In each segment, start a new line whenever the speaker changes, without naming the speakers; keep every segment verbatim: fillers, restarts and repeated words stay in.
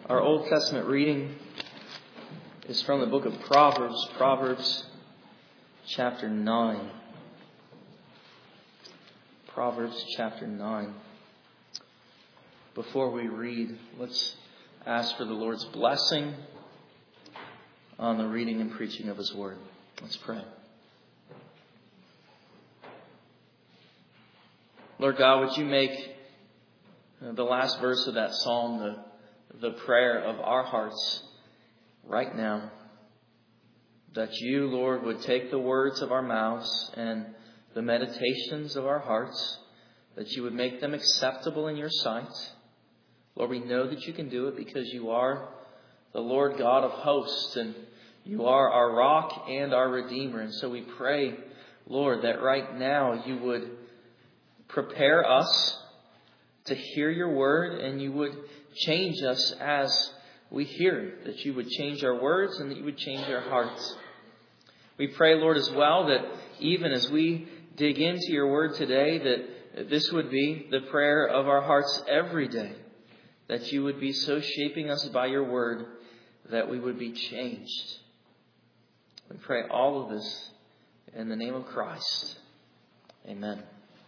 Our Old Testament reading is from the book of Proverbs, Proverbs chapter nine. Proverbs chapter nine. Before we read, let's ask for the Lord's blessing on the reading and preaching of His Word. Let's pray. Lord God, would you make the last verse of that psalm the the prayer of our hearts right now, that you, Lord, would take the words of our mouths and the meditations of our hearts, that you would make them acceptable in your sight. Lord, we know that you can do it because you are the Lord God of hosts and you are our rock and our Redeemer. And so we pray, Lord, that right now you would prepare us to hear your word and you would change us as we hear it, that you would change our words and that you would change our hearts. We pray, Lord, as well, that even as we dig into your word today, that this would be the prayer of our hearts every day, that you would be so shaping us by your word that we would be changed. We pray all of this in the name of Christ. Amen.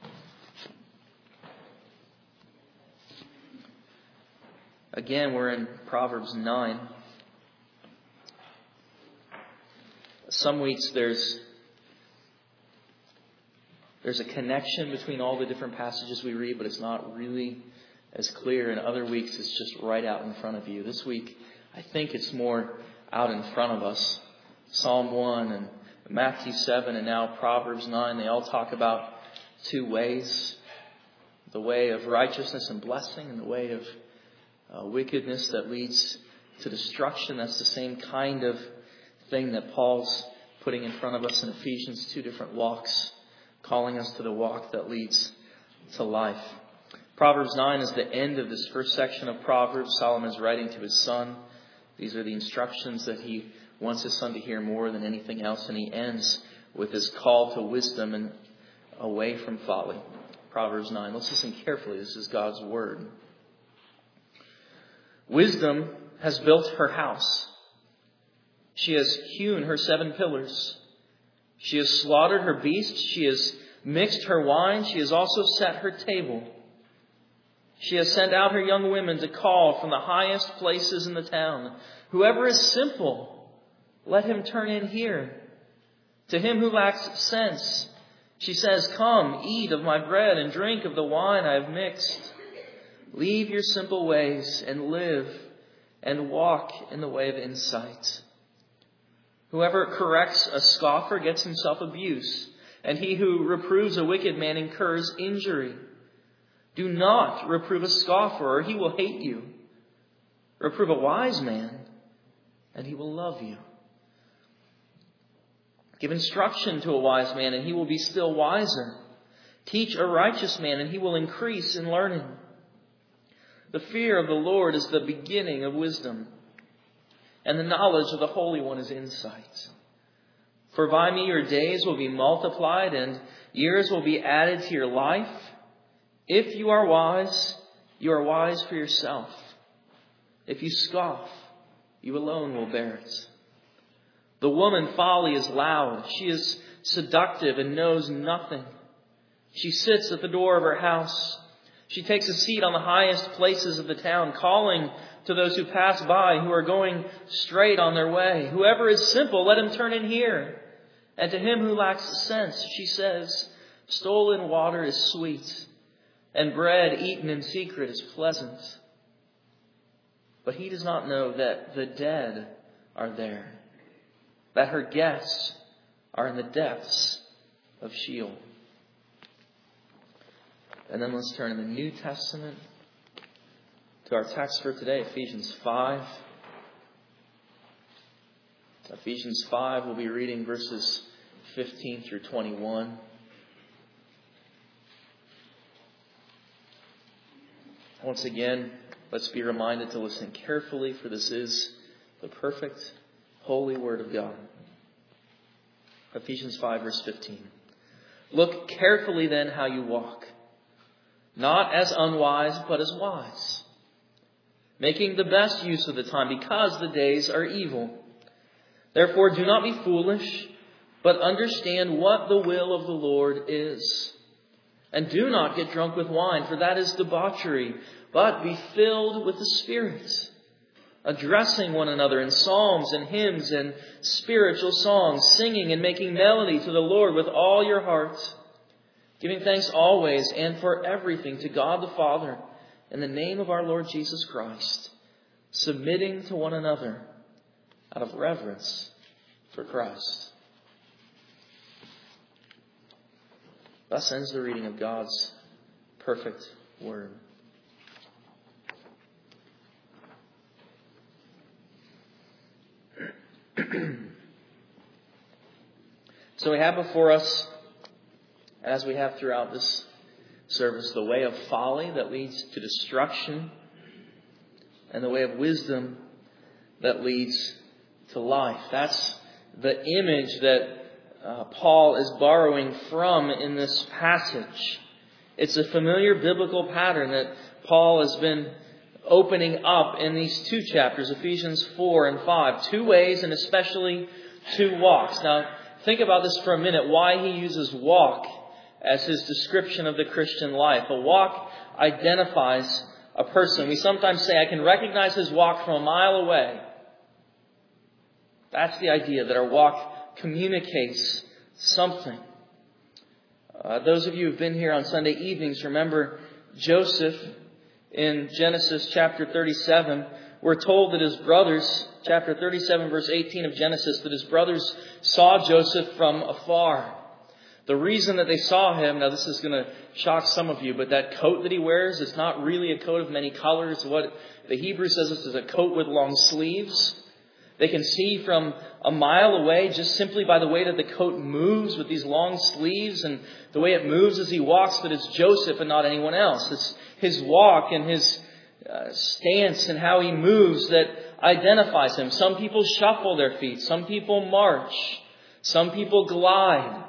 Again, we're in Proverbs nine. Some weeks there's there's a connection between all the different passages we read, but it's not really as clear. And other weeks it's just right out in front of you. This week, I think it's more out in front of us. Psalm one and Matthew seven and now Proverbs nine, they all talk about two ways. The way of righteousness and blessing and the way of Uh, wickedness that leads to destruction. That's the same kind of thing that Paul's putting in front of us in Ephesians, two different walks, calling us to the walk that leads to life. Proverbs nine is the end of this first section of Proverbs. Solomon is writing to his son. These are the instructions that he wants his son to hear more than anything else. And he ends with his call to wisdom and away from folly. Proverbs nine. Let's listen carefully. This is God's word. Wisdom has built her house. She has hewn her seven pillars. She has slaughtered her beasts. She has mixed her wine. She has also set her table. She has sent out her young women to call from the highest places in the town. Whoever is simple, let him turn in here. To him who lacks sense, she says, come, eat of my bread and drink of the wine I have mixed. Leave your simple ways and live and walk in the way of insight. Whoever corrects a scoffer gets himself abuse, and he who reproves a wicked man incurs injury. Do not reprove a scoffer, or he will hate you. Reprove a wise man, and he will love you. Give instruction to a wise man, and he will be still wiser. Teach a righteous man, and he will increase in learning. The fear of the Lord is the beginning of wisdom, and the knowledge of the Holy One is insight. For by me your days will be multiplied, and years will be added to your life. If you are wise, you are wise for yourself. If you scoff, you alone will bear it. The woman folly is loud. She is seductive and knows nothing. She sits at the door of her house. She takes a seat on the highest places of the town, calling to those who pass by, who are going straight on their way. Whoever is simple, let him turn in here. And to him who lacks sense, she says, stolen water is sweet, and bread eaten in secret is pleasant. But he does not know that the dead are there, that her guests are in the depths of Sheol. And then let's turn in the New Testament to our text for today, Ephesians five. Ephesians five, we'll be reading verses fifteen through twenty-one. Once again, let's be reminded to listen carefully, for this is the perfect, holy Word of God. Ephesians five, verse fifteen. Look carefully then how you walk, not as unwise, but as wise, making the best use of the time, because the days are evil. Therefore, do not be foolish, but understand what the will of the Lord is. And do not get drunk with wine, for that is debauchery, but be filled with the Spirit, addressing one another in psalms and hymns and spiritual songs, singing and making melody to the Lord with all your heart, giving thanks always and for everything to God the Father, in the name of our Lord Jesus Christ, submitting to one another out of reverence for Christ. Thus ends the reading of God's perfect word. So we have before us, as we have throughout this service, the way of folly that leads to destruction, and the way of wisdom that leads to life. That's the image that uh, Paul is borrowing from in this passage. It's a familiar biblical pattern that Paul has been opening up in these two chapters, Ephesians four and five. Two ways, and especially two walks. Now, think about this for a minute, why he uses walk as his description of the Christian life. A walk identifies a person. We sometimes say, I can recognize his walk from a mile away. That's the idea, that our walk communicates something. Uh, those of you who've been here on Sunday evenings remember Joseph in Genesis chapter thirty-seven. We're told that his brothers, chapter thirty-seven, verse eighteen of Genesis, that his brothers saw Joseph from afar. The reason that they saw him, now this is going to shock some of you, but that coat that he wears, it's not really a coat of many colors. What the Hebrew says is a coat with long sleeves. They can see from a mile away just simply by the way that the coat moves with these long sleeves and the way it moves as he walks, that it's Joseph and not anyone else. It's his walk and his uh, stance and how he moves that identifies him. Some people shuffle their feet. Some people march. Some people glide.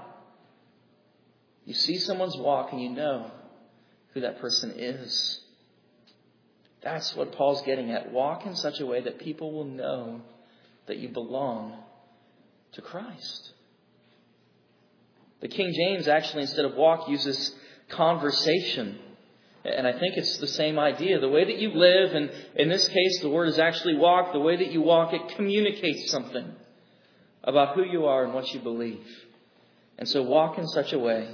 You see someone's walk and you know who that person is. That's what Paul's getting at. Walk in such a way that people will know that you belong to Christ. The King James actually, instead of walk, uses conversation. And I think it's the same idea. The way that you live, and in this case the word is actually walk, the way that you walk, it communicates something about who you are and what you believe. And so walk in such a way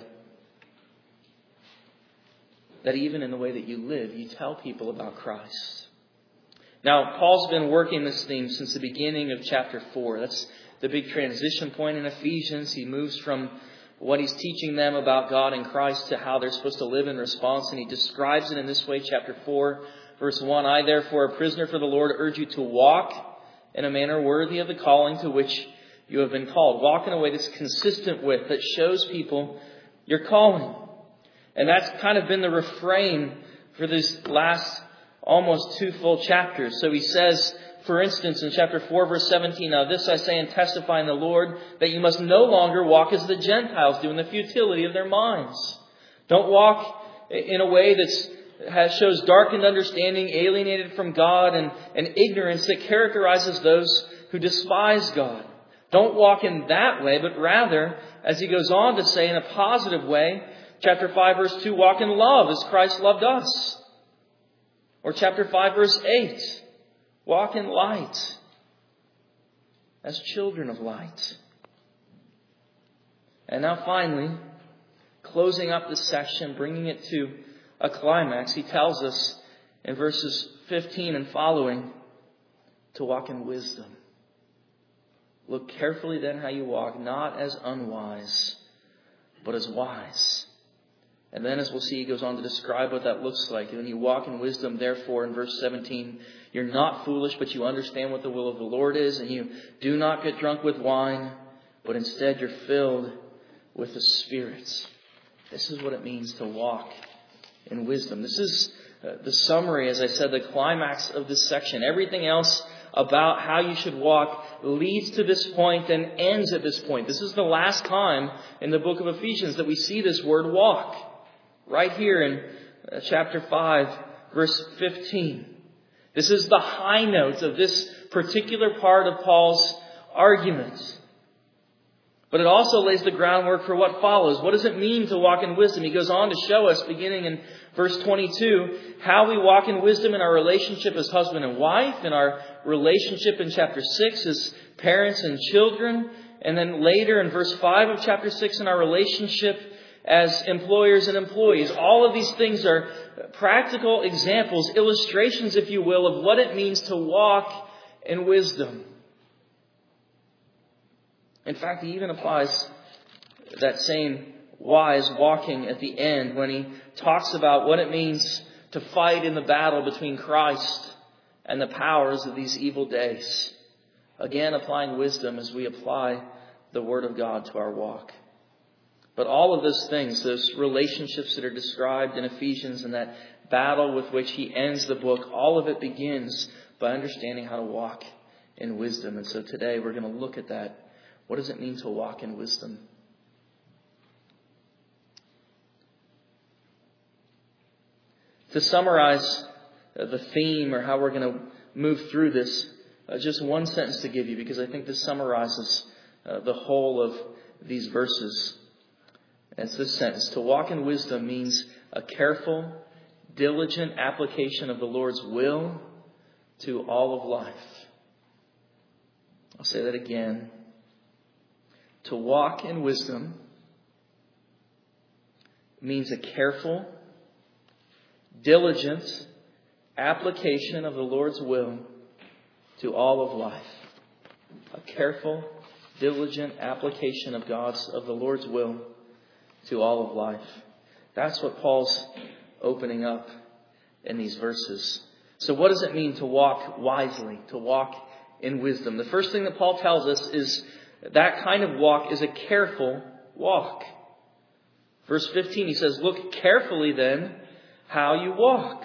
that even in the way that you live, you tell people about Christ. Now, Paul's been working this theme since the beginning of chapter four. That's the big transition point in Ephesians. He moves from what he's teaching them about God and Christ to how they're supposed to live in response. And he describes it in this way, chapter four, verse one. I, therefore, a prisoner for the Lord, urge you to walk in a manner worthy of the calling to which you have been called. Walk in a way that's consistent with, that shows people your calling. And that's kind of been the refrain for these last almost two full chapters. So he says, for instance, in chapter four, verse seventeen, now this I say and testify in the Lord, that you must no longer walk as the Gentiles do in the futility of their minds. Don't walk in a way that's has shows darkened understanding, alienated from God, and, and ignorance that characterizes those who despise God. Don't walk in that way, but rather, as he goes on to say in a positive way, chapter five, verse two, walk in love as Christ loved us. Or chapter five, verse eight, walk in light as children of light. And now finally, closing up this section, bringing it to a climax, he tells us in verses fifteen and following to walk in wisdom. Look carefully then how you walk, not as unwise, but as wise. And then, as we'll see, he goes on to describe what that looks like. When you walk in wisdom, therefore, in verse seventeen, you're not foolish, but you understand what the will of the Lord is, and you do not get drunk with wine, but instead you're filled with the Spirit. This is what it means to walk in wisdom. This is uh, the summary, as I said, the climax of this section. Everything else about how you should walk leads to this point and ends at this point. This is the last time in the book of Ephesians that we see this word walk. Right here in chapter five, verse fifteen. This is the high notes of this particular part of Paul's argument. But it also lays the groundwork for what follows. What does it mean to walk in wisdom? He goes on to show us, beginning in verse twenty-two, how we walk in wisdom in our relationship as husband and wife, in our relationship in chapter six as parents and children, and then later in verse five of chapter six in our relationship as employers and employees. All of these things are practical examples, illustrations, if you will, of what it means to walk in wisdom. In fact, he even applies that same wise walking at the end when he talks about what it means to fight in the battle between Christ and the powers of these evil days. Again, applying wisdom as we apply the Word of God to our walk. But all of those things, those relationships that are described in Ephesians and that battle with which he ends the book, all of it begins by understanding how to walk in wisdom. And so today we're going to look at that. What does it mean to walk in wisdom? To summarize the theme or how we're going to move through this, uh, just one sentence to give you, because I think this summarizes uh, the whole of these verses. And it's this sentence. To walk in wisdom means a careful, diligent application of the Lord's will to all of life. I'll say that again. To walk in wisdom means a careful, diligent application of the Lord's will to all of life. A careful, diligent application of God's, of the Lord's will to all of life. That's what Paul's opening up in these verses. So what does it mean to walk wisely, to walk in wisdom? The first thing that Paul tells us is that kind of walk is a careful walk. Verse fifteen, he says, look carefully then how you walk.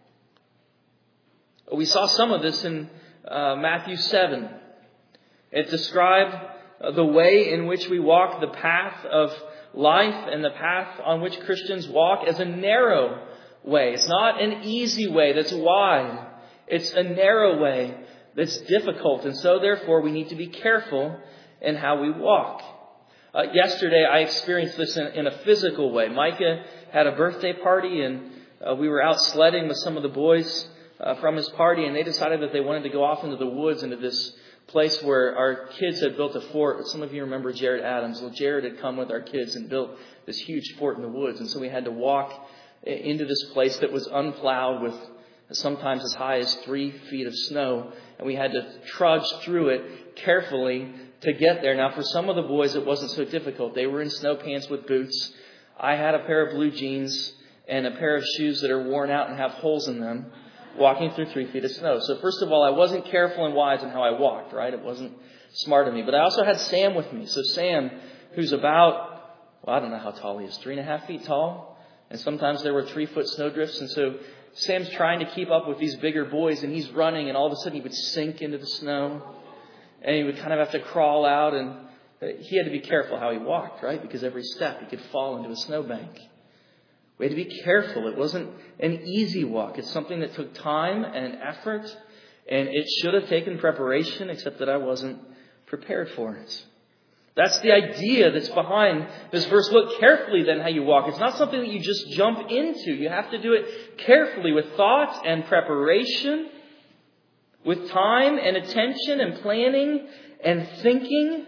We saw some of this in uh, Matthew seven. It described uh, the way in which we walk, the path of life and the path on which Christians walk as a narrow way. It's not an easy way that's wide. It's a narrow way that's difficult. And so therefore we need to be careful in how we walk. Uh, yesterday I experienced this in, in a physical way. Micah had a birthday party and uh, we were out sledding with some of the boys uh, from his party, and they decided that they wanted to go off into the woods, into this place where our kids had built a fort. Some of you remember Jared Adams. Well, Jared had come with our kids and built this huge fort in the woods. And so we had to walk into this place that was unplowed with sometimes as high as three feet of snow. And we had to trudge through it carefully to get there. Now, for some of the boys, it wasn't so difficult. They were in snow pants with boots. I had a pair of blue jeans and a pair of shoes that are worn out and have holes in them, walking through three feet of snow. So first of all, I wasn't careful and wise in how I walked, right? It wasn't smart of me. But I also had Sam with me. So Sam, who's about, well, I don't know how tall he is, three and a half feet tall. And sometimes there were three foot snowdrifts. And so Sam's trying to keep up with these bigger boys, and he's running, and all of a sudden he would sink into the snow. And he would kind of have to crawl out, and he had to be careful how he walked, right? Because every step he could fall into a snowbank. We had to be careful. It wasn't an easy walk. It's something that took time and effort, and it should have taken preparation, except that I wasn't prepared for it. That's the idea that's behind this verse. Look carefully then how you walk. It's not something that you just jump into. You have to do it carefully with thought and preparation, with time and attention and planning and thinking.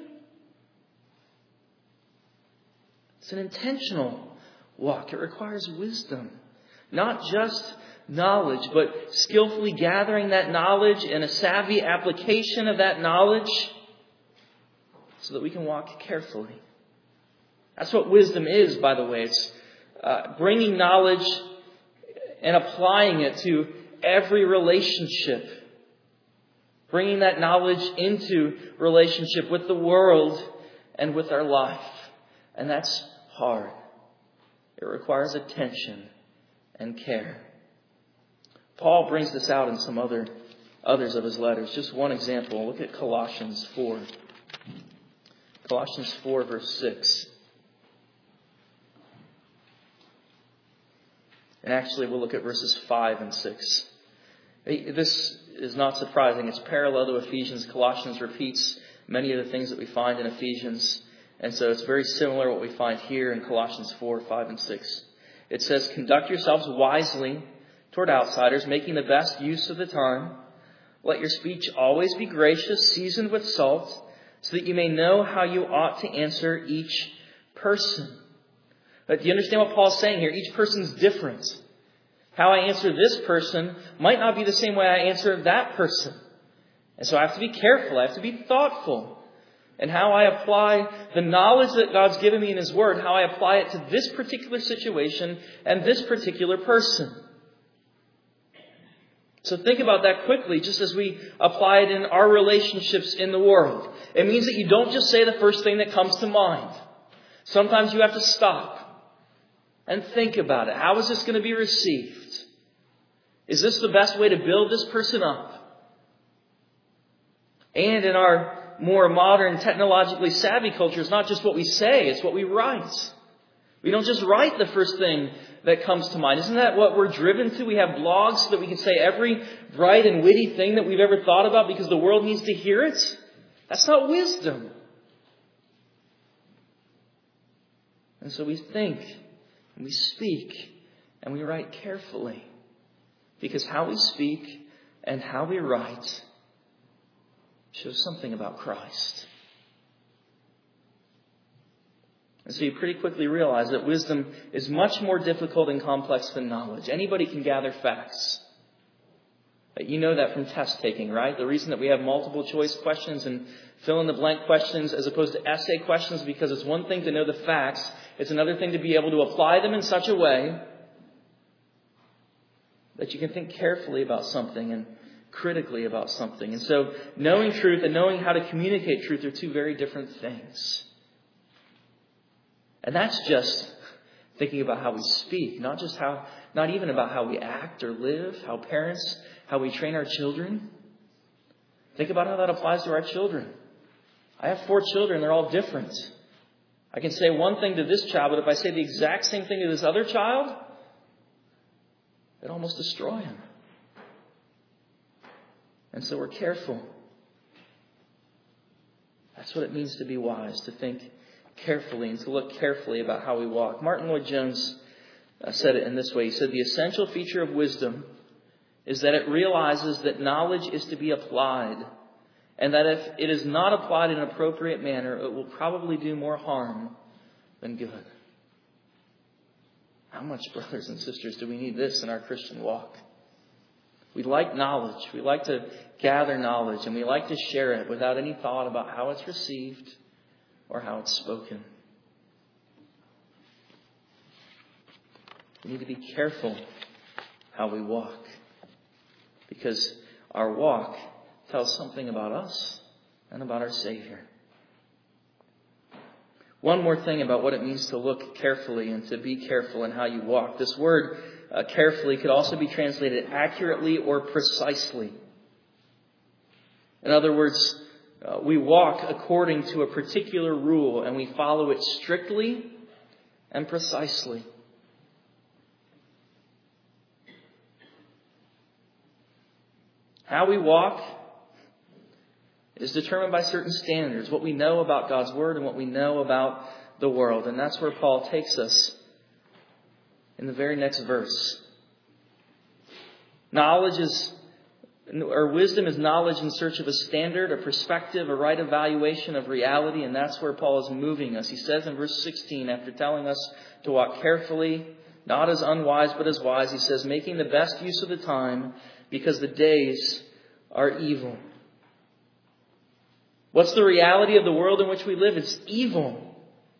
It's an intentional walk. It requires wisdom, not just knowledge, but skillfully gathering that knowledge and a savvy application of that knowledge so that we can walk carefully. That's what wisdom is, by the way. It's uh, bringing knowledge and applying it to every relationship. Bringing that knowledge into relationship with the world and with our life. And that's hard. It requires attention and care. Paul brings this out in some other others of his letters. Just one example. Look at Colossians four. Colossians four, verse six. And actually, we'll look at verses five and six. This is not surprising. It's parallel to Ephesians. Colossians repeats many of the things that we find in Ephesians. And so it's very similar to what we find here in Colossians four, five, and six. It says, conduct yourselves wisely toward outsiders, making the best use of the time. Let your speech always be gracious, seasoned with salt, so that you may know how you ought to answer each person. But do you understand what Paul's saying here? Each person's different. How I answer this person might not be the same way I answer that person. And so I have to be careful. I have to be thoughtful. And how I apply the knowledge that God's given me in His Word, how I apply it to this particular situation and this particular person. So think about that quickly, just as we apply it in our relationships in the world. It means that you don't just say the first thing that comes to mind. Sometimes you have to stop and think about it. How is this going to be received? Is this the best way to build this person up? And in our more modern, technologically savvy culture, it's not just what we say, it's what we write. We don't just write the first thing that comes to mind. Isn't that what we're driven to? We have blogs so that we can say every bright and witty thing that we've ever thought about because the world needs to hear it. That's not wisdom. And so we think, and we speak, and we write carefully. Because how we speak and how we write shows something about Christ. And so you pretty quickly realize that wisdom is much more difficult and complex than knowledge. Anybody can gather facts. You know that from test taking, right? The reason that we have multiple choice questions and fill in the blank questions as opposed to essay questions, because it's one thing to know the facts. It's another thing to be able to apply them in such a way that you can think carefully about something and critically about something. And so knowing truth and knowing how to communicate truth are two very different things. And that's just thinking about how we speak, not just how, not even about how we act or live, how parents, how we train our children. Think about how that applies to our children. I have four children. They're all different. I can say one thing to this child, but if I say the exact same thing to this other child, it'd almost destroy him. And so we're careful. That's what it means to be wise, to think carefully and to look carefully about how we walk. Martin Lloyd-Jones uh, said it in this way. He said, the essential feature of wisdom is that it realizes that knowledge is to be applied, and that if it is not applied in an appropriate manner, it will probably do more harm than good. How much, brothers and sisters, do we need this in our Christian walk? We like knowledge. We like to gather knowledge, and we like to share it without any thought about how it's received or how it's spoken. We need to be careful how we walk, because our walk tells something about us and about our Savior. One more thing about what it means to look carefully and to be careful in how you walk. This word, uh, carefully, could also be translated accurately or precisely. In other words, uh, we walk according to a particular rule and we follow it strictly and precisely. How we walk is determined by certain standards, what we know about God's Word and what we know about the world. And that's where Paul takes us in the very next verse. Knowledge is, or wisdom is knowledge in search of a standard, a perspective, a right evaluation of reality. And that's where Paul is moving us. He says in verse sixteen, after telling us to walk carefully, not as unwise but as wise, he says, making the best use of the time because the days are evil. What's the reality of the world in which we live? It's evil.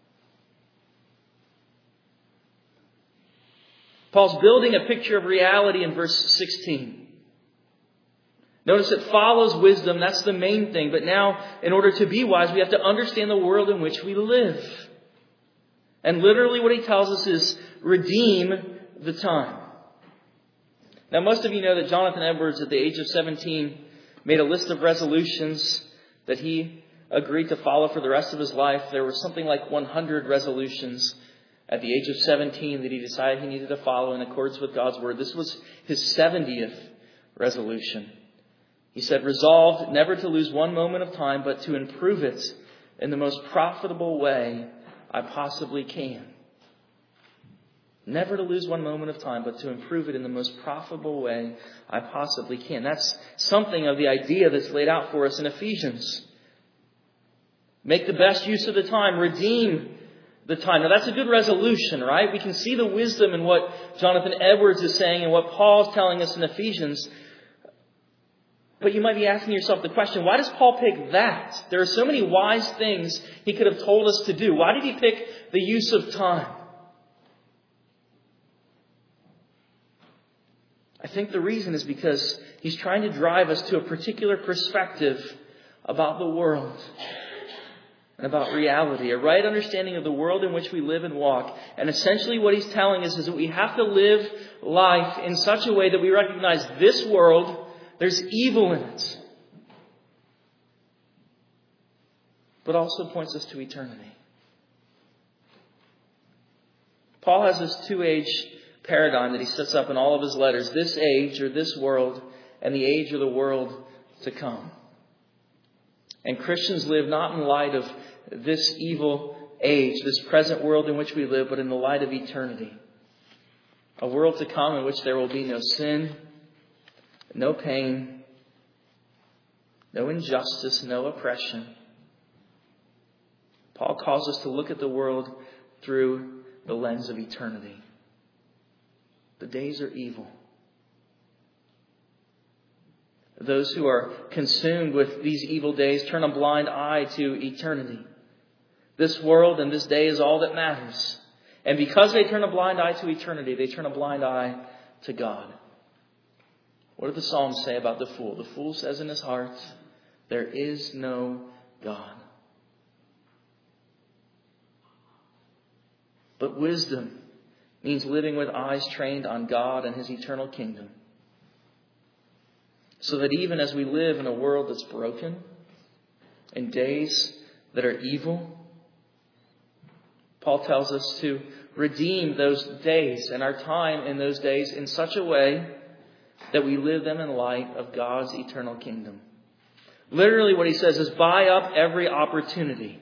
Paul's building a picture of reality in verse sixteen. Notice it follows wisdom. That's the main thing. But now, in order to be wise, we have to understand the world in which we live. And literally what he tells us is redeem the time. Now, most of you know that Jonathan Edwards, at the age of seventeen, made a list of resolutions that he agreed to follow for the rest of his life. There were something like one hundred resolutions at the age of seventeen that he decided he needed to follow in accordance with God's Word. This was his seventieth resolution. He said, resolved never to lose one moment of time, but to improve it in the most profitable way I possibly can. Never to lose one moment of time, but to improve it in the most profitable way I possibly can. That's something of the idea that's laid out for us in Ephesians. Make the best use of the time. Redeem the time. Now that's a good resolution, right? We can see the wisdom in what Jonathan Edwards is saying and what Paul's telling us in Ephesians. But you might be asking yourself the question, why does Paul pick that? There are so many wise things he could have told us to do. Why did he pick the use of time? I think the reason is because he's trying to drive us to a particular perspective about the world and about reality, a right understanding of the world in which we live and walk. And essentially what he's telling us is that we have to live life in such a way that we recognize this world, there's evil in it, but also points us to eternity. Paul has this two-age paradigm that he sets up in all of his letters. This age or this world and the age or the world to come. And Christians live not in light of this evil age, this present world in which we live, but in the light of eternity. A world to come in which there will be no sin, no pain, no injustice, no oppression. Paul calls us to look at the world through the lens of eternity. The days are evil. Those who are consumed with these evil days turn a blind eye to eternity. This world and this day is all that matters. And because they turn a blind eye to eternity, they turn a blind eye to God. What do the Psalms say about the fool? The fool says in his heart, there is no God. But wisdom means living with eyes trained on God and His eternal kingdom. So that even as we live in a world that's broken, in days that are evil, Paul tells us to redeem those days and our time in those days in such a way that we live them in light of God's eternal kingdom. Literally what he says is buy up every opportunity.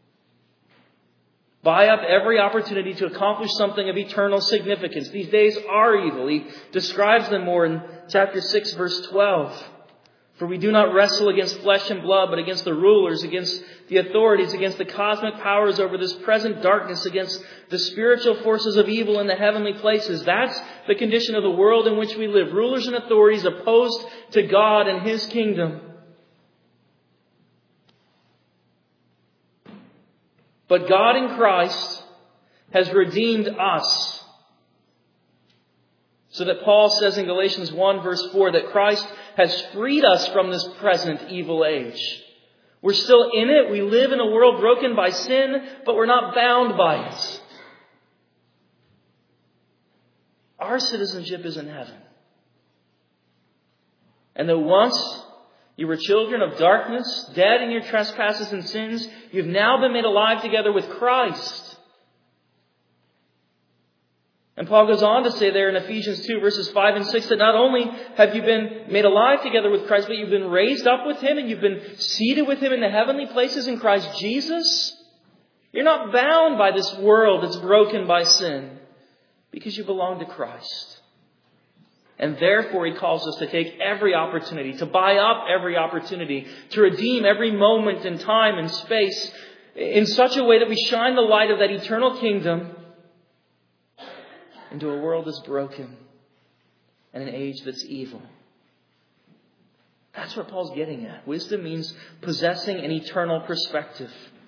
Buy up every opportunity to accomplish something of eternal significance. These days are evil. He describes them more in chapter six, verse twelve. For we do not wrestle against flesh and blood, but against the rulers, against the authorities, against the cosmic powers over this present darkness, against the spiritual forces of evil in the heavenly places. That's the condition of the world in which we live. Rulers and authorities opposed to God and His kingdom. But God in Christ has redeemed us. So that Paul says in Galatians one verse four that Christ has freed us from this present evil age. We're still in it. We live in a world broken by sin, but we're not bound by it. Our citizenship is in heaven. And though once you were children of darkness, dead in your trespasses and sins, you've now been made alive together with Christ. And Paul goes on to say there in Ephesians two verses five and six that not only have you been made alive together with Christ, but you've been raised up with Him and you've been seated with Him in the heavenly places in Christ Jesus. You're not bound by this world that's broken by sin because you belong to Christ. And therefore He calls us to take every opportunity, to buy up every opportunity, to redeem every moment in time and space in such a way that we shine the light of that eternal kingdom into a world that's broken and an age that's evil. That's what Paul's getting at. Wisdom means possessing an eternal perspective.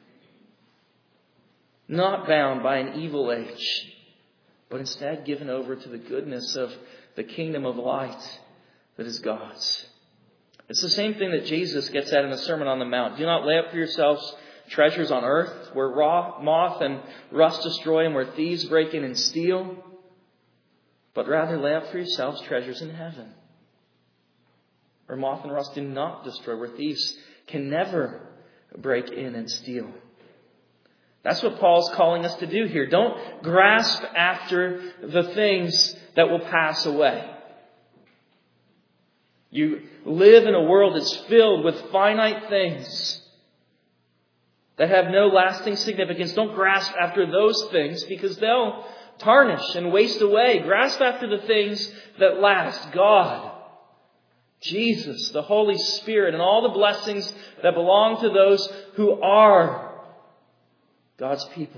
Not bound by an evil age, but instead given over to the goodness of the kingdom of light that is God's. It's the same thing that Jesus gets at in the Sermon on the Mount. Do not lay up for yourselves treasures on earth where raw moth and rust destroy and where thieves break in and steal. But rather lay up for yourselves treasures in heaven, where moth and rust do not destroy, where thieves can never break in and steal. That's what Paul's calling us to do here. Don't grasp after the things that will pass away. You live in a world that's filled with finite things that have no lasting significance. Don't grasp after those things because they'll tarnish and waste away. Grasp after the things that last. God, Jesus, the Holy Spirit, and all the blessings that belong to those who are God's people.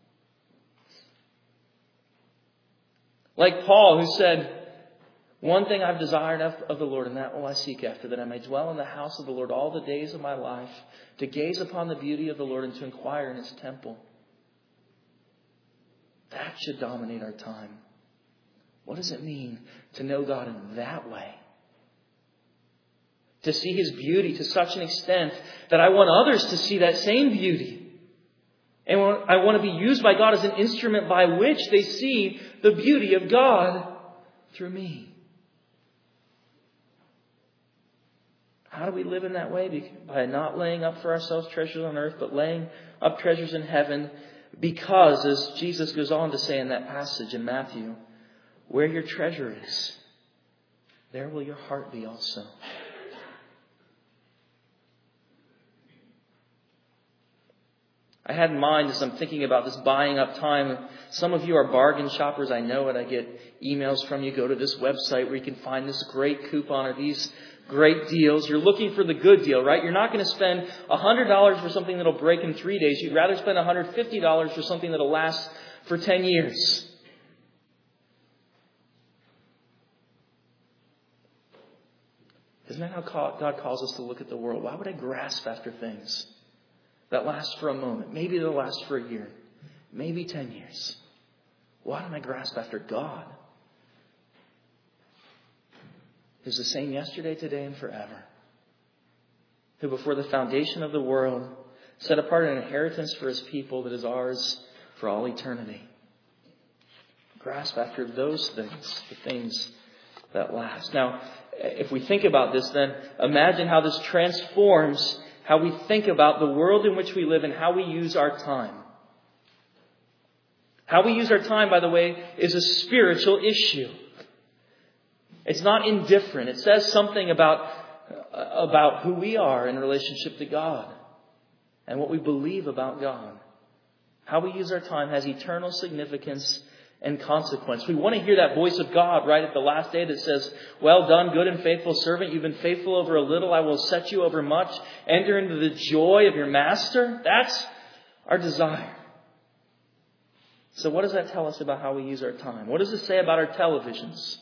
Like Paul, who said, one thing I've desired of the Lord, and that will I seek after, that I may dwell in the house of the Lord all the days of my life, to gaze upon the beauty of the Lord and to inquire in His temple. That should dominate our time. What does it mean to know God in that way? To see His beauty to such an extent that I want others to see that same beauty. And I want to be used by God as an instrument by which they see the beauty of God through me. How do we live in that way? By not laying up for ourselves treasures on earth, but laying up treasures in heaven. Because, as Jesus goes on to say in that passage in Matthew, where your treasure is, there will your heart be also. I had in mind, as I'm thinking about this buying up time, some of you are bargain shoppers. I know it. I get emails from you. Go to this website where you can find this great coupon or these great deals. You're looking for the good deal, right? You're not going to spend one hundred dollars for something that'll break in three days. You'd rather spend one hundred fifty dollars for something that'll last for ten years. Isn't that how God calls us to look at the world? Why would I grasp after things that last for a moment? Maybe they'll last for a year. Maybe ten years. Why don't I grasp after God? Who's the same yesterday, today, and forever. Who before the foundation of the world set apart an inheritance for His people that is ours for all eternity. Grasp after those things, the things that last. Now, if we think about this, then imagine how this transforms how we think about the world in which we live and how we use our time. How we use our time, by the way, is a spiritual issue. It's not indifferent. It says something about, about who we are in relationship to God and what we believe about God. How we use our time has eternal significance and consequence. We want to hear that voice of God right at the last day that says, well done, good and faithful servant. You've been faithful over a little. I will set you over much. Enter into the joy of your master. That's our desire. So what does that tell us about how we use our time? What does it say about our televisions?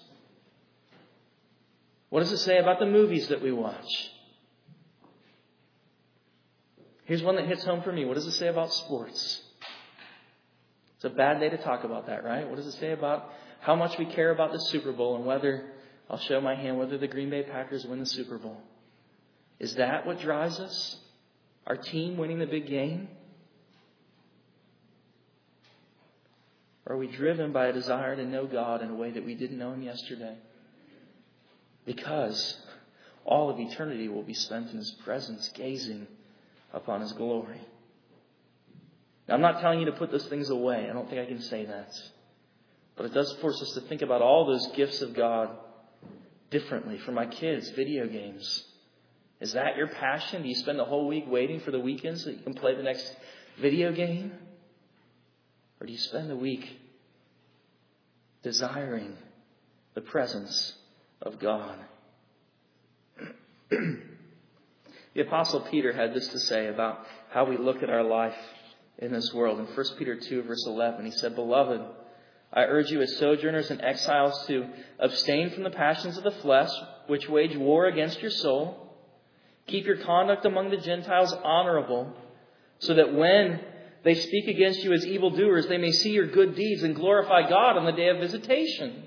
What does it say about the movies that we watch? Here's one that hits home for me. What does it say about sports? It's a bad day to talk about that, right? What does it say about how much we care about the Super Bowl and whether, I'll show my hand, whether the Green Bay Packers win the Super Bowl? Is that what drives us? Our team winning the big game? Or are we driven by a desire to know God in a way that we didn't know Him yesterday? Because all of eternity will be spent in His presence, gazing upon His glory. Now, I'm not telling you to put those things away. I don't think I can say that. But it does force us to think about all those gifts of God differently. For my kids, video games. Is that your passion? Do you spend the whole week waiting for the weekend so that you can play the next video game? Or do you spend the week desiring the presence of God? The Apostle Peter had this to say about how we look at our life in this world. In First Peter two, verse eleven, he said, Beloved, I urge you as sojourners and exiles to abstain from the passions of the flesh, which wage war against your soul. Keep your conduct among the Gentiles honorable, so that when they speak against you as evildoers, they may see your good deeds and glorify God on the day of visitation.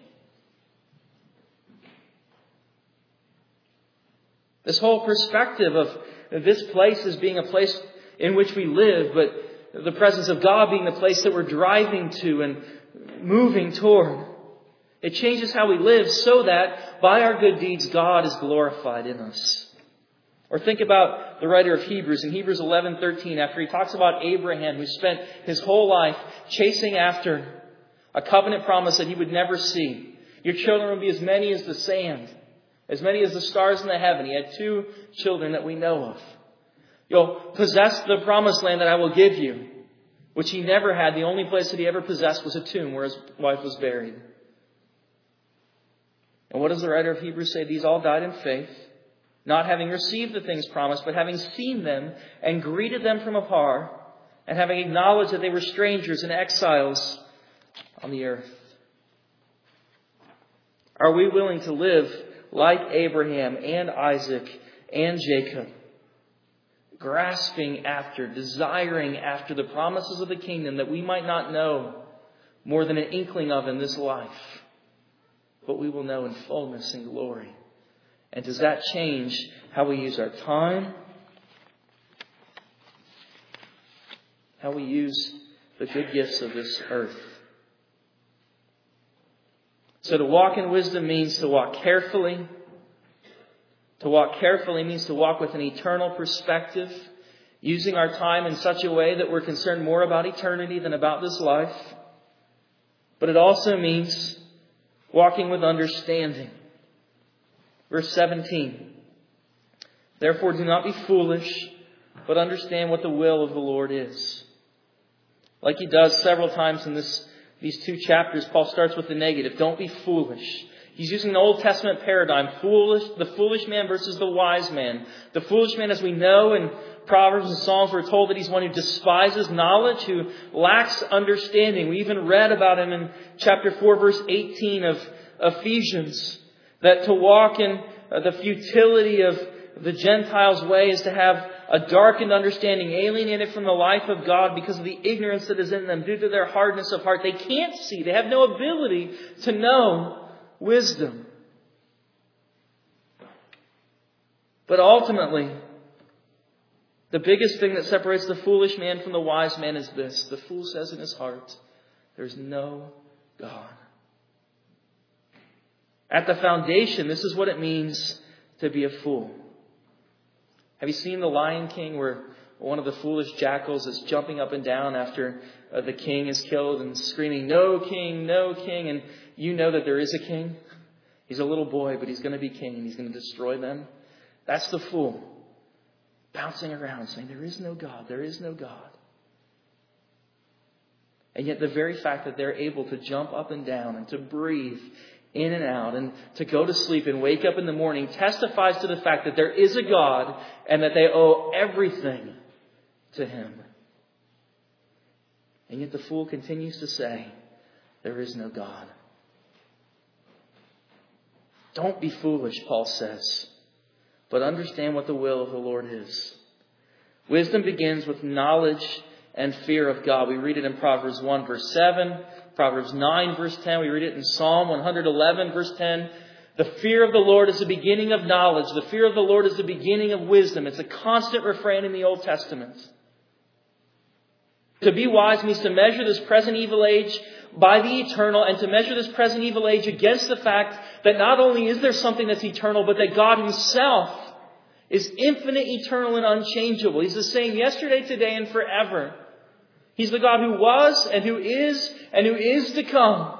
This whole perspective of this place as being a place in which we live, but the presence of God being the place that we're driving to and moving toward. It changes how we live so that by our good deeds, God is glorified in us. Or think about the writer of Hebrews in Hebrews eleven thirteen, after he talks about Abraham, who spent his whole life chasing after a covenant promise that he would never see. Your children will be as many as the sand. As many as the stars in the heaven. He had two children that we know of. You'll possess the promised land that I will give you, which he never had. The only place that he ever possessed was a tomb where his wife was buried. And what does the writer of Hebrews say? These all died in faith, not having received the things promised, but having seen them and greeted them from afar, and having acknowledged that they were strangers and exiles on the earth. Are we willing to live like Abraham and Isaac and Jacob, grasping after, desiring after the promises of the kingdom that we might not know more than an inkling of in this life, but we will know in fullness and glory? And does that change how we use our time? How we use the good gifts of this earth? So to walk in wisdom means to walk carefully. To walk carefully means to walk with an eternal perspective, using our time in such a way that we're concerned more about eternity than about this life. But it also means walking with understanding. Verse seventeen. Therefore do not be foolish, but understand what the will of the Lord is. Like he does several times in this These two chapters, Paul starts with the negative. Don't be foolish. He's using the Old Testament paradigm. Foolish, the foolish man versus the wise man. The foolish man, as we know in Proverbs and Psalms, we're told that he's one who despises knowledge, who lacks understanding. We even read about him in chapter four, verse eighteen of Ephesians. That to walk in the futility of the Gentiles' way is to have a darkened understanding, alienated from the life of God because of the ignorance that is in them due to their hardness of heart. They can't see. They have no ability to know wisdom. But ultimately, the biggest thing that separates the foolish man from the wise man is this. The fool says in his heart, there's no God. At the foundation, this is what it means to be a fool. Have you seen The Lion King, where one of the foolish jackals is jumping up and down after uh, the king is killed and screaming, "No king, no king." And you know that there is a king. He's a little boy, but he's going to be king and he's going to destroy them. That's the fool. Bouncing around saying, there is no God, there is no God. And yet the very fact that they're able to jump up and down and to breathe in and out and to go to sleep and wake up in the morning testifies to the fact that there is a God and that they owe everything to Him. And yet the fool continues to say, there is no God. Don't be foolish, Paul says, but understand what the will of the Lord is. Wisdom begins with knowledge and fear of God. We read it in Proverbs one, verse seven. Proverbs nine, verse ten. We read it in Psalm one eleven, verse ten. The fear of the Lord is the beginning of knowledge. The fear of the Lord is the beginning of wisdom. It's a constant refrain in the Old Testament. To be wise means to measure this present evil age by the eternal, and to measure this present evil age against the fact that not only is there something that's eternal, but that God Himself is infinite, eternal, and unchangeable. He's the same yesterday, today, and forever. He's the God who was and who is and who is to come.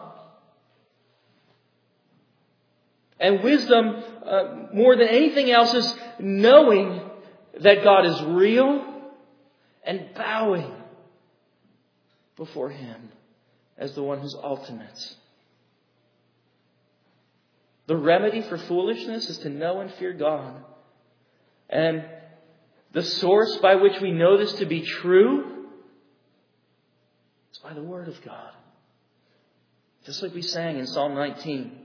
And wisdom, uh, more than anything else, is knowing that God is real and bowing before Him as the one who's ultimate. The remedy for foolishness is to know and fear God. And the source by which we know this to be true is by the Word of God. Just like we sang in Psalm nineteen.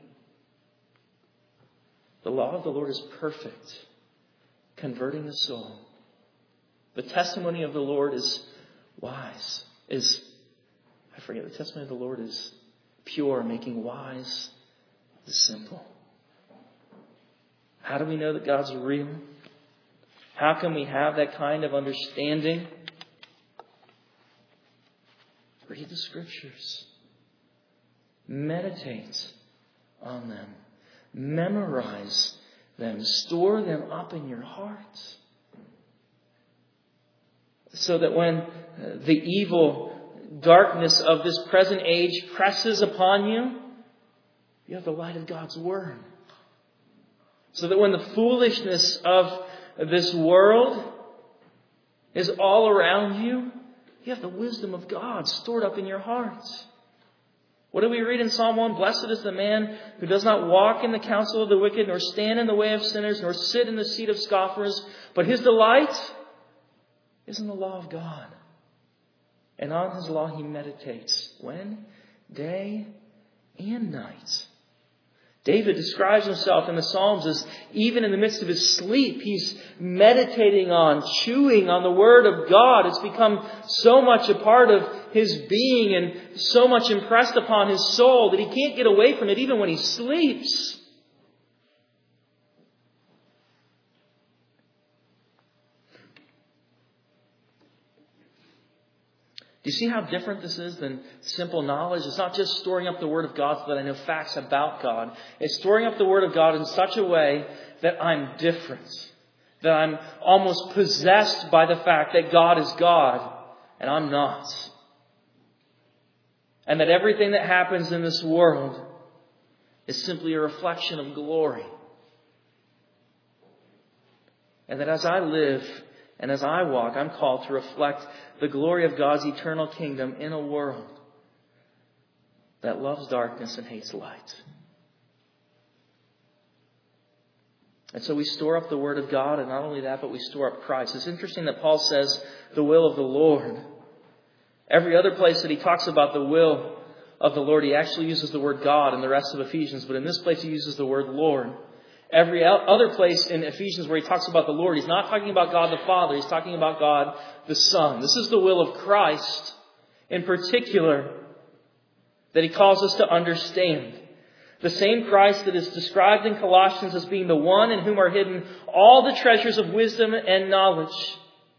The law of the Lord is perfect, converting the soul. The testimony of the Lord is wise. Is, I forget, the testimony of the Lord is pure, making wise the simple. How do we know that God's real? How can we have that kind of understanding? Read the Scriptures. Meditate on them. Memorize them. Store them up in your hearts. So that when the evil darkness of this present age presses upon you, you have the light of God's Word. So that when the foolishness of this world is all around you, you have the wisdom of God stored up in your hearts. What do we read in Psalm one? Blessed is the man who does not walk in the counsel of the wicked, nor stand in the way of sinners, nor sit in the seat of scoffers, but his delight is in the law of God. And on his law he meditates. When? Day and night. David describes himself in the Psalms as even in the midst of his sleep, he's meditating on, chewing on the Word of God. It's become so much a part of his being and so much impressed upon his soul that he can't get away from it even when he sleeps. Do you see how different this is than simple knowledge? It's not just storing up the Word of God so that I know facts about God. It's storing up the Word of God in such a way that I'm different. That I'm almost possessed by the fact that God is God and I'm not. And that everything that happens in this world is simply a reflection of glory. And that as I live and as I walk, I'm called to reflect the glory of God's eternal kingdom in a world that loves darkness and hates light. And so we store up the Word of God, and not only that, but we store up Christ. It's interesting that Paul says the will of the Lord. Every other place that he talks about the will of the Lord, he actually uses the word God in the rest of Ephesians, but in this place he uses the word Lord. Every other place in Ephesians where he talks about the Lord, he's not talking about God the Father. He's talking about God the Son. This is the will of Christ in particular that he calls us to understand. The same Christ that is described in Colossians as being the one in whom are hidden all the treasures of wisdom and knowledge.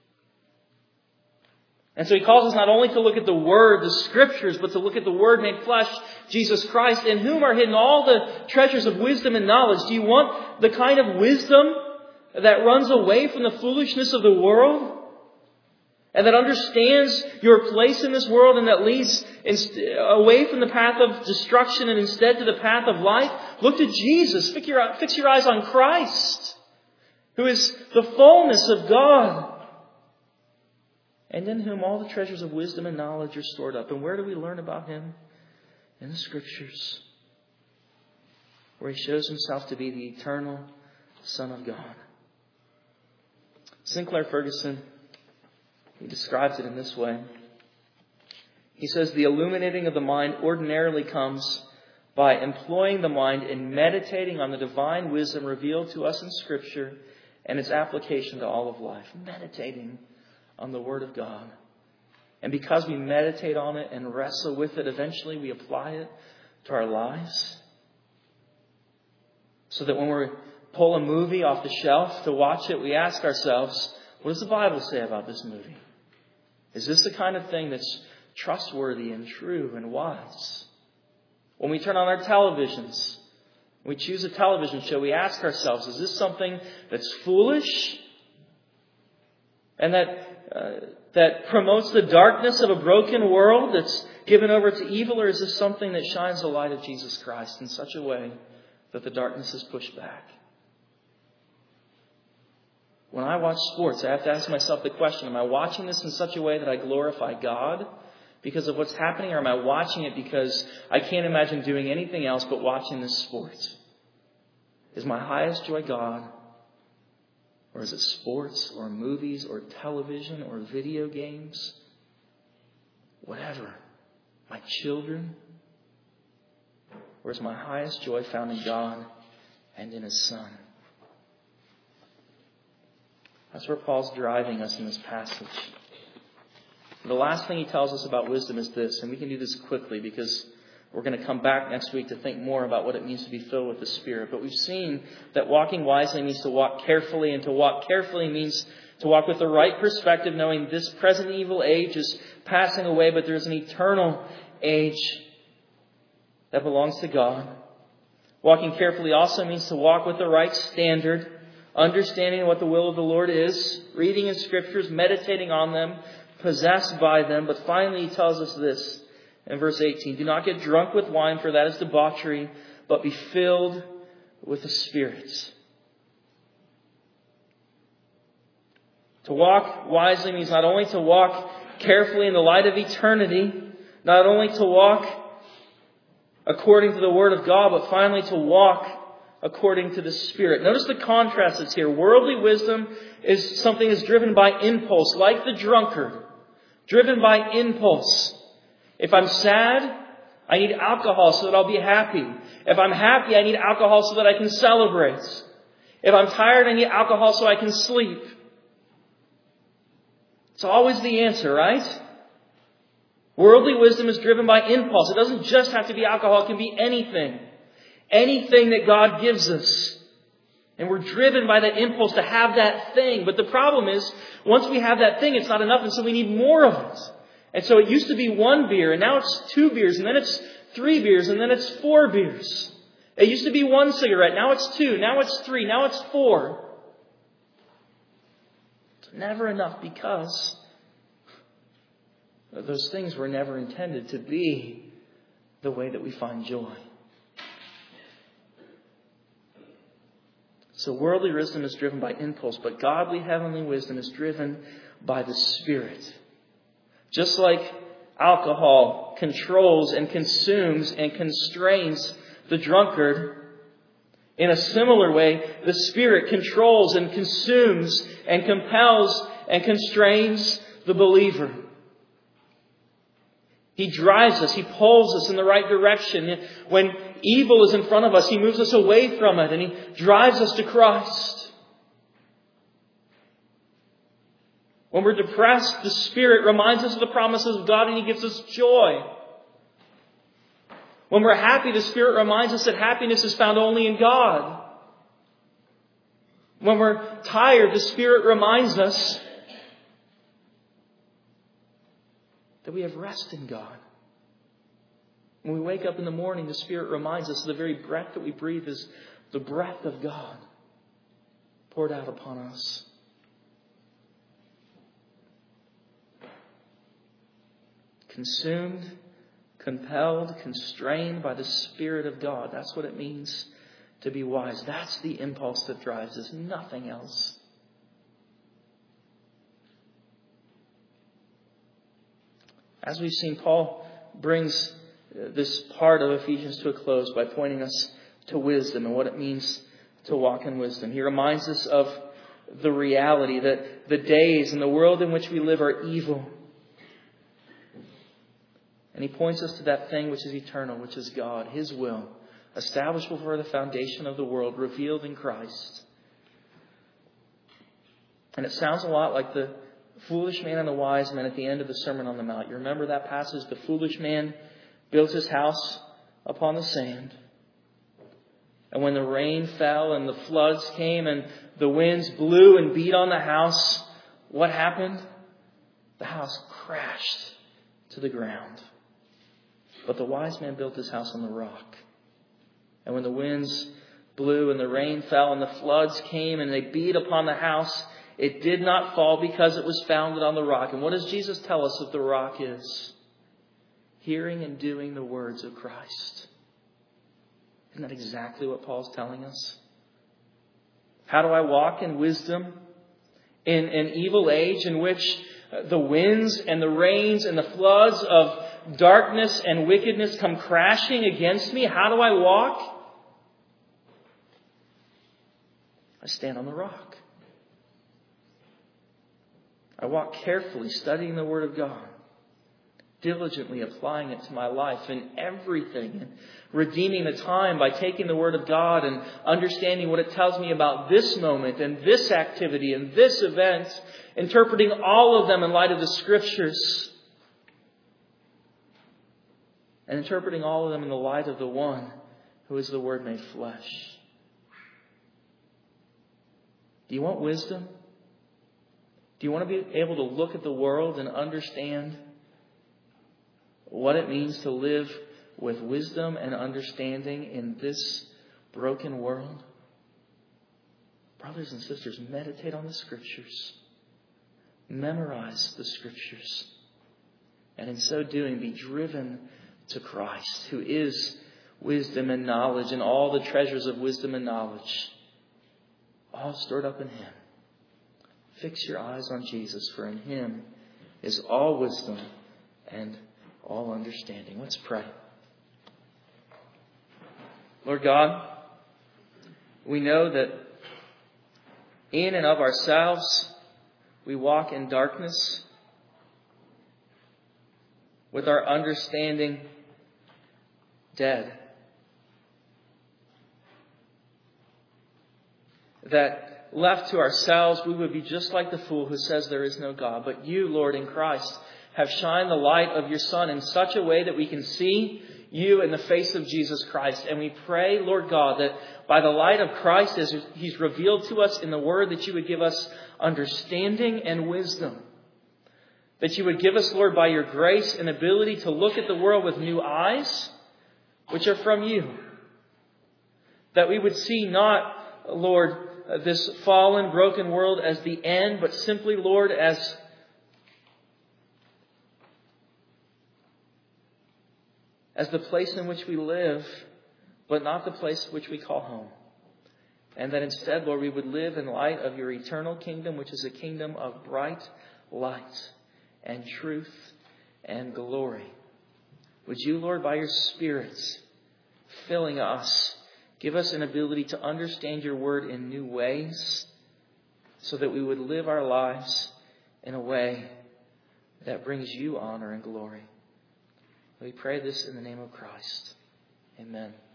And so he calls us not only to look at the Word, the Scriptures, but to look at the Word made flesh, Jesus Christ, in whom are hidden all the treasures of wisdom and knowledge. Do you want the kind of wisdom that runs away from the foolishness of the world? And that understands your place in this world and that leads away from the path of destruction and instead to the path of life? Look to Jesus. Fix your, fix your eyes on Christ, who is the fullness of God, and in whom all the treasures of wisdom and knowledge are stored up. And where do we learn about him? In the Scriptures, where he shows himself to be the eternal Son of God. Sinclair Ferguson, he describes it in this way. He says, the illuminating of the mind ordinarily comes by employing the mind in meditating on the divine wisdom revealed to us in Scripture and its application to all of life. Meditating on the Word of God. And because we meditate on it and wrestle with it, eventually we apply it to our lives. So that when we pull a movie off the shelf to watch it, we ask ourselves, what does the Bible say about this movie? Is this the kind of thing that's trustworthy and true and wise? When we turn on our televisions, we choose a television show, we ask ourselves, is this something that's foolish and that uh, that promotes the darkness of a broken world that's given over to evil, or is this something that shines the light of Jesus Christ in such a way that the darkness is pushed back? When I watch sports, I have to ask myself the question, am I watching this in such a way that I glorify God because of what's happening, or am I watching it because I can't imagine doing anything else but watching this sport? Is my highest joy God? Or is it sports or movies or television or video games? Whatever. My children? Or is my highest joy found in God and in His Son? That's where Paul's driving us in this passage. The last thing he tells us about wisdom is this, and we can do this quickly because we're going to come back next week to think more about what it means to be filled with the Spirit. But we've seen that walking wisely means to walk carefully, and to walk carefully means to walk with the right perspective, knowing this present evil age is passing away, but there's an eternal age that belongs to God. Walking carefully also means to walk with the right standard, understanding what the will of the Lord is, reading in Scriptures, meditating on them, possessed by them. But finally he tells us this in verse eighteen, do not get drunk with wine, for that is debauchery, but be filled with the Spirit. To walk wisely means not only to walk carefully in the light of eternity, not only to walk according to the Word of God, but finally to walk according to the Spirit. Notice the contrast that's here. Worldly wisdom is something that's driven by impulse, like the drunkard. Driven by impulse. If I'm sad, I need alcohol so that I'll be happy. If I'm happy, I need alcohol so that I can celebrate. If I'm tired, I need alcohol so I can sleep. It's always the answer, right? Worldly wisdom is driven by impulse. It doesn't just have to be alcohol. It can be anything. Anything that God gives us. And we're driven by that impulse to have that thing. But the problem is, once we have that thing, it's not enough. And so we need more of it. And so it used to be one beer, and now it's two beers, and then it's three beers, and then it's four beers. It used to be one cigarette, now it's two, now it's three, now it's four. It's never enough because those things were never intended to be the way that we find joy. So worldly wisdom is driven by impulse, but godly heavenly wisdom is driven by the Spirit. Just like alcohol controls and consumes and constrains the drunkard, in a similar way, the Spirit controls and consumes and compels and constrains the believer. He drives us. He pulls us in the right direction. When evil is in front of us, He moves us away from it and He drives us to Christ. When we're depressed, the Spirit reminds us of the promises of God and He gives us joy. When we're happy, the Spirit reminds us that happiness is found only in God. When we're tired, the Spirit reminds us that we have rest in God. When we wake up in the morning, the Spirit reminds us the very breath that we breathe is the breath of God poured out upon us. Consumed, compelled, constrained by the Spirit of God. That's what it means to be wise. That's the impulse that drives us, nothing else. As we've seen, Paul brings this part of Ephesians to a close by pointing us to wisdom and what it means to walk in wisdom. He reminds us of the reality that the days and the world in which we live are evil. And he points us to that thing which is eternal, which is God, His will, established before the foundation of the world, revealed in Christ. And it sounds a lot like the foolish man and the wise man at the end of the Sermon on the Mount. You remember that passage? The foolish man built his house upon the sand. And when the rain fell and the floods came and the winds blew and beat on the house, what happened? The house crashed to the ground. But the wise man built his house on the rock. And when the winds blew and the rain fell and the floods came and they beat upon the house, it did not fall because it was founded on the rock. And what does Jesus tell us that the rock is? Hearing and doing the words of Christ. Isn't that exactly what Paul's telling us? How do I walk in wisdom in an evil age in which the winds and the rains and the floods of darkness and wickedness come crashing against me? How do I walk? I stand on the rock. I walk carefully, studying the Word of God, diligently applying it to my life in everything, and redeeming the time by taking the Word of God and understanding what it tells me about this moment and this activity and this event, interpreting all of them in light of the Scriptures, and interpreting all of them in the light of the one who is the Word made flesh. Do you want wisdom? Do you want to be able to look at the world and understand what it means to live with wisdom and understanding in this broken world? Brothers and sisters, meditate on the Scriptures. Memorize the Scriptures. And in so doing, be driven to Christ, who is wisdom and knowledge, and all the treasures of wisdom and knowledge, all stored up in Him. Fix your eyes on Jesus, for in Him is all wisdom and all understanding. Let's pray. Lord God, we know that in and of ourselves we walk in darkness, with our understanding dead. That left to ourselves, we would be just like the fool who says there is no God. But you, Lord, in Christ, have shined the light of your Son in such a way that we can see you in the face of Jesus Christ. And we pray, Lord God, that by the light of Christ, as He's revealed to us in the Word, that you would give us understanding and wisdom. That you would give us, Lord, by your grace, an ability to look at the world with new eyes, which are from you. That we would see not, Lord, this fallen, broken world as the end, but simply, Lord, as as the place in which we live, but not the place which we call home. And that instead, Lord, we would live in light of your eternal kingdom, which is a kingdom of bright light and truth and glory. Would you, Lord, by your Spirit, filling us, give us an ability to understand your word in new ways, so that we would live our lives in a way that brings you honor and glory. We pray this in the name of Christ. Amen.